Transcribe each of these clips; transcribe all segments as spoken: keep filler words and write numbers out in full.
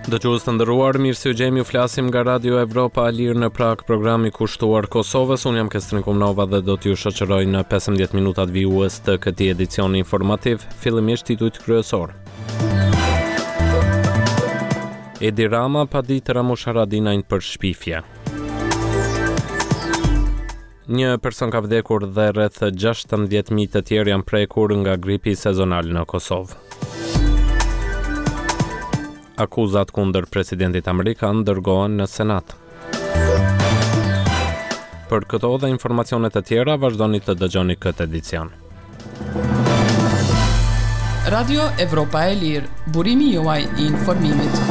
Dëgjues të nderuar, mirë se u gjemi, ju flasim nga Radio Evropa e Lirë në Prag, programi kushtuar Kosovës. Unë jam Kestrin Kumnova dhe do t'ju shoqëroj në pesëmbëdhjetë minutat vijues të këtij edicioni informativ. Fillimisht titujt kryesor. Edi Rama pa ditë Ramush Haradinajn për shpifje. Një person ka vdekur dhe rreth gjashtëmbëdhjetë mijë të tjerë janë prekur nga gripi sezonal në Kosovë. Akuzat kundër presidentit amerikan dërgohen në Senat. Për këto dhe informacionet e tjera, vazhdoni të dëgjoni këtë edicion. Radio Evropa e Lirë, burimi juaj i informimit.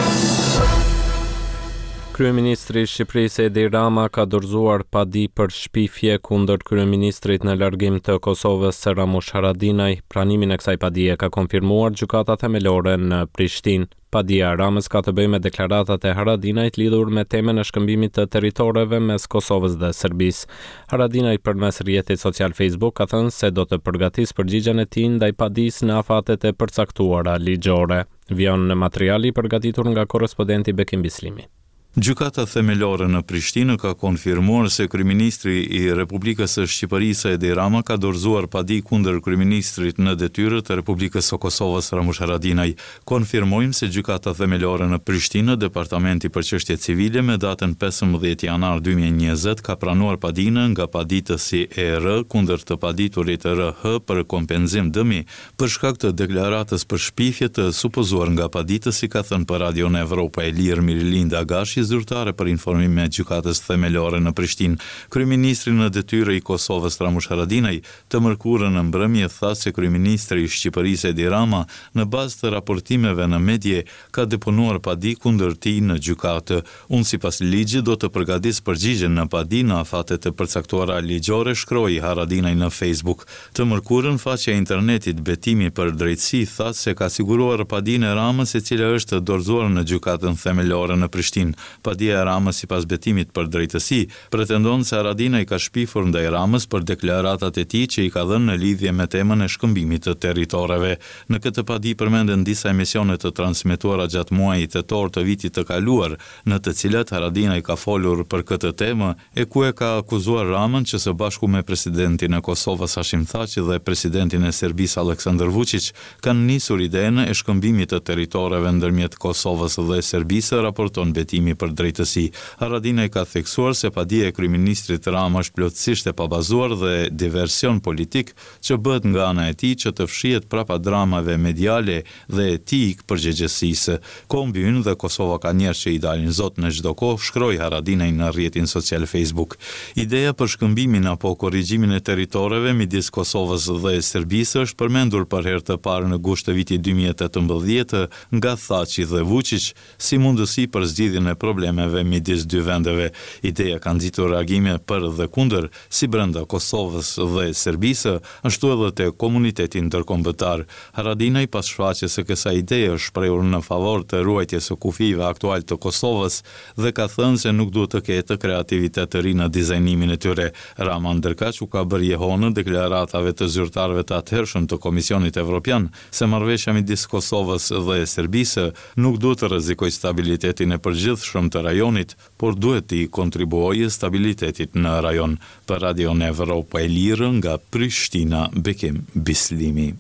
Kryeministri i Shqipërisë Edi Rama ka dorëzuar padi për shpifje kundër kryeministrit në largim të Kosovës Ramush Haradinaj. Pranimin e kësaj padie ka konfirmuar gjykata themelore në Prishtinë. Padia e Ramës ka të bëjë me deklaratat e Haradinajt lidhur me temën e shkëmbimit të territoreve mes Kosovës dhe Serbisë. Haradinaj përmes rrjetit social Facebook ka thënë se do të përgatisë përgjigjen e tij ndaj padisë në afatet e përcaktuara ligjore. Vjon në materiali përgatitur nga korrespondenti Bekim Bislimi. Gjykata themelore në Prishtinë ka konfirmuar se kryeministri i Republikës së Shqipërisë Edi Rama ka dorëzuar padi kundër kryeministrit në detyrë të Republikës së Kosovës Ramush Haradinaj. Konfirmojmë se gjykata themelore në Prishtinë, Departamenti për çështje civile me datën pesëmbëdhjetë janar dy mijë e njëzet ka pranuar padinë nga paditësi E R kundër të paditurit R H për kompenzim dëmi për shkak të deklaratës për shpifje të supozuar nga paditësi, ka thënë për Radio Evropa e Lirë Mirilinda Gashi, zyrtare për informim me gjykatës themelore në Prishtinë. Kryeministri në detyrë i Kosovës Ramush Haradinaj të mërkurën në mbrëmje tha se kryeministri i Shqipërisë Edi Rama në bazë të raportimeve në medje ka deponuar padi kundër tij në gjykatë. Unë sipas ligjit do të përgatis përgjigjen në padi në afatet e përcaktuara ligjore, shkroi Haradinaj në Facebook. Të mërkurën faqja e internetit Betimi për Drejtësi tha se ka siguruar padinë e Ramës, e cila është dorëzuar në gjykatën themelore në Prishtinë. Padia e Ramës sipas Betimit për Drejtësi pretendon se Haradinaj ka shpifur ndaj Ramës për deklaratat e tij që i ka dhënë në lidhje me temën e shkëmbimit të territoreve. Në këtë padi përmenden disa emisione të transmetuara gjatë muajit tetor të vitit të kaluar, në të cilat Haradinaj ka folur për këtë temë, e ku e ka akuzuar Ramën që së bashku me presidentin e Kosovës Hashim Thaçi dhe presidentin e Serbisë Aleksandar Vučić kanë nisur idenë e shkëmbimit të territoreve ndërmjet Kosovës dhe Serbisë, raporton Betimi për Drejtësi. Haradinaj ka theksuar se padia e kryeministrit Rama është plotësisht e pabazuar dhe diversion politik që bëhet nga ana e tij që të fshihet prapa dramave mediale dhe etik përgjegjësisë. Kombin dhe Kosova ka njerëz që i dalin zot në çdo kohë, shkroi Haradinaj në rrjetin social Facebook. Ideja për shkëmbimin apo korrigjimin e territoreve midis Kosovës dhe Serbisë është përmendur për herë të parë në gusht të vitit dy mijë e tetëmbëdhjetë nga Thaçi dhe Vučić si mundësi për zgjidhjen e problemeve midis dy vendeve. Ideja ka nxitur reagime për dhe kundër, si brenda Kosovës dhe Serbisë, ashtu edhe te komuniteti ndërkombëtar. Haradinaj pas shfaqjes së kësaj ideje është shprehur në favor të ruajtjes së kufive aktual të Kosovës dhe ka thënë se nuk duhet të ketë kreativitet të ri në dizajnimin e tyre. Rama ndërkaq u ka bërë jehonë deklaratave të zyrtarëve të atëhershëm të Komisionit Evropian se marrëveshja midis Kosovës dhe Serbisë nuk duhet të rrezikojë stabilitetin e përgjithshëm të rajonit, por duhet të kontribuojë stabilitetit në rajon. Për Radio Evropa e Lirë nga Prishtina, Bekim Bislimi.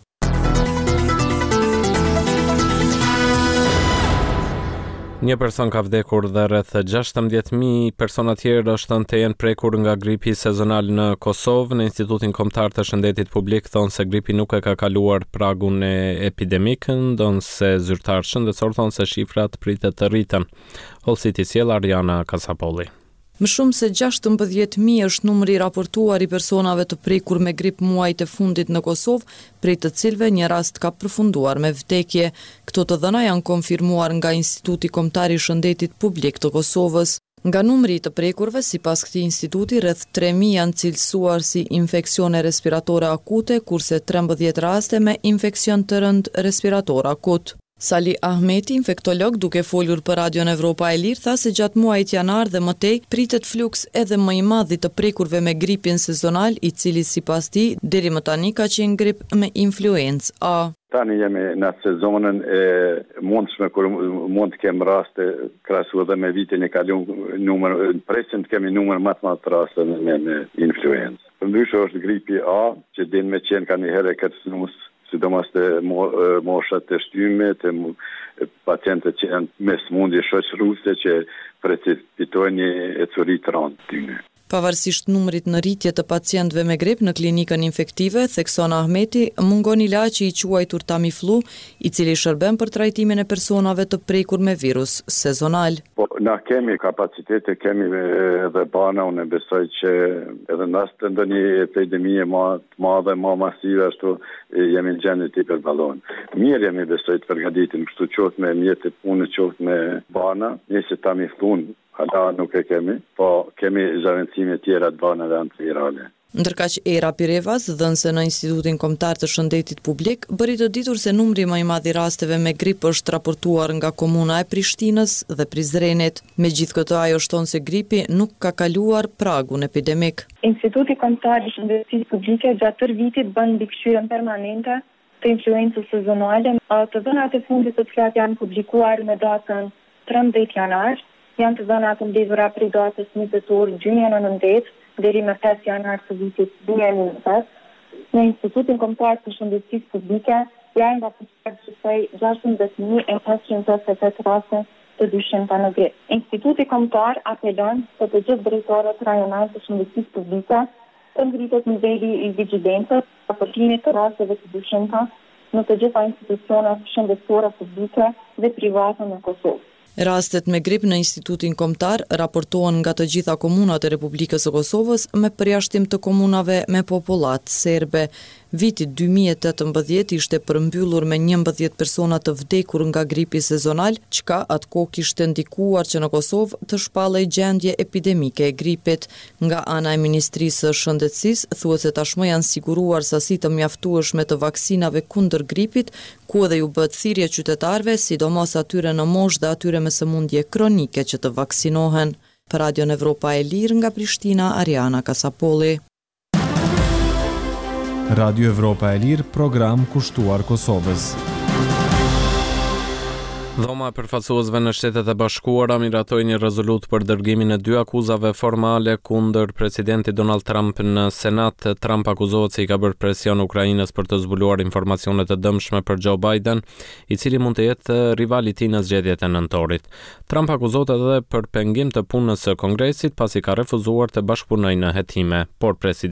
Një person ka vdekur dhe rreth gjashtëmbëdhjetë mijë persona tjerë është të jenë prekur nga gripi sezonal në Kosovë. Në Institutin Kombëtar të Shëndetit Publik thonë se gripi nuk e ka kaluar pragun e epidemik, ndonse zyrtarë shëndetësor thonë se shifrat pritet të rriten. Hollësiti sjell Ariana Kasapolli. Më shumë se gjashtëmbëdhjetë mijë është numri i raportuar i personave të prekur me grip muajit e fundit në Kosovë, prej të cilëve një rast ka përfunduar me vdekje. Këto të dhëna janë konfirmuar nga Instituti Kombëtar i Shëndetit Publik të Kosovës. Nga numri i të prekurve, sipas këtij instituti, rreth tre mijë janë cilësuar si infeksione respiratore akute, kurse trembëdhjetë raste me infeksion të rënd respirator akut. Sali Ahmeti, infektolog, duke folur për Radio Evropa e Lirë, tha se gjatë muajit janar dhe më tej pritet fluks edhe më i madh i të prekurve me gripin sezonal, i cili sipas tij deri më tani ka qenë grip me influencë A. Tani jemi në atë sezonën e mundshme kur mund të kem raste krahasuar dhe me vitin e kaluar, numër presim të kemi numër më të madh të raste me, me influencë. Përndryshe është gripi A, që din me qenë ka një herë kërcënues, sidomos të moshat të shtyme, të pacientët që janë me smundje shoqëruese që precipitojnë një ecuri të rëndë tyne. Pavarësisht numrit në rritje të pacientëve me grip në klinikën infektive, thekson Ahmeti, mungon ilaçi i quajtur Tamiflu, i cili shërben për trajtimin e personave të prekur me virus sezonal. Po, na kemi kapacitete, kemi edhe bana, unë besoj që edhe në rast të ndonjë epidemie më të madhe, më masive, ashtu jemi në gjendje të hiperballon. Mirë jemi besoj të përgatitur, kështu qoftë me mjete punë, qoftë me bana, nëse Tamiflun hala nuk e kemi, po kemi zëvendësime tjera të banave antivirale. Ndërkaq Era Pirevas, dhënëse në Institutin Kombëtar të Shëndetit Publik, bëri të ditur se numri më i madh i rasteve me grip është raportuar nga komuna e Prishtinës dhe Prizrenit. Megjithatë, ajo shton se gripi nuk ka kaluar pragun epidemik. Instituti Kombëtar i Shëndetësisë Publike gjatë tërë vitit bën mbikëqyrjen permanente të influencës sezonale. Të dhënat e fundit të cilat janë publikuar me datën trembëdhjetë janar, janë të dhënat e mbledhura prej datës njëzet tetor gjymja në nëntet deri në pesë janar të vitit dy mijë e njëzet. Në Institutin Kombëtar të Shëndetësisë Publike janë raportuar gjithsej gjashtëdhjetë mijë e pesëqind e pesëdhjetë e tetë raste të dyshimta në grip. Instituti Kombëtar apelon të të gjithë drejtorët rajonal të shëndetësisë publike të ngritet niveli i vigjilencës, raportimit të rasteve të dyshimta në të gjitha institucionet shëndetësore publike dhe private në Kosovë. Rastet me grip në Institutin Kombëtar raportohen nga të gjitha komunat e Republikës së Kosovës me përjashtim të komunave me popullat serbe. Viti dy mijë e tetëmbëdhjetë ishte përmbyllur me njëmbëdhjetë persona të vdekur nga gripi sezonal, çka atko kishte ndikuar që në Kosovë të shpallej gjendje epidemike e gripit. Nga ana e Ministrisë së Shëndetësisë thuhet se tashmë janë siguruar sasi të mjaftueshme të vaksinave kundër gripit, ku edhe ju bëhet thirrje qytetarëve, sidomos atyre në moshë dhe atyre me sëmundje kronike që të vaksinohen. Për Radion Evropa e Lirë nga Prishtina, Ariana Kasapolli. Radio Evropa e Lirë, program kushtuar Kosovës. Dhoma e përfaqësuesve në Shtetet e Bashkuara miratoi një rezolut për dërgimin e dy akuzave formale kundër presidentit Donald Trump në Senat. Trump akuzohet se i ka bërë presion Ukrainës për të zbuluar informacione të dëmshme për Joe Biden, i cili mund të jetë rivali i tij në zgjedhjet e nëntorit. Trump akuzohet edhe për pengim të punës së Kongresit pasi ka refuzuar të bashkëpunojë në hetime, por presidenti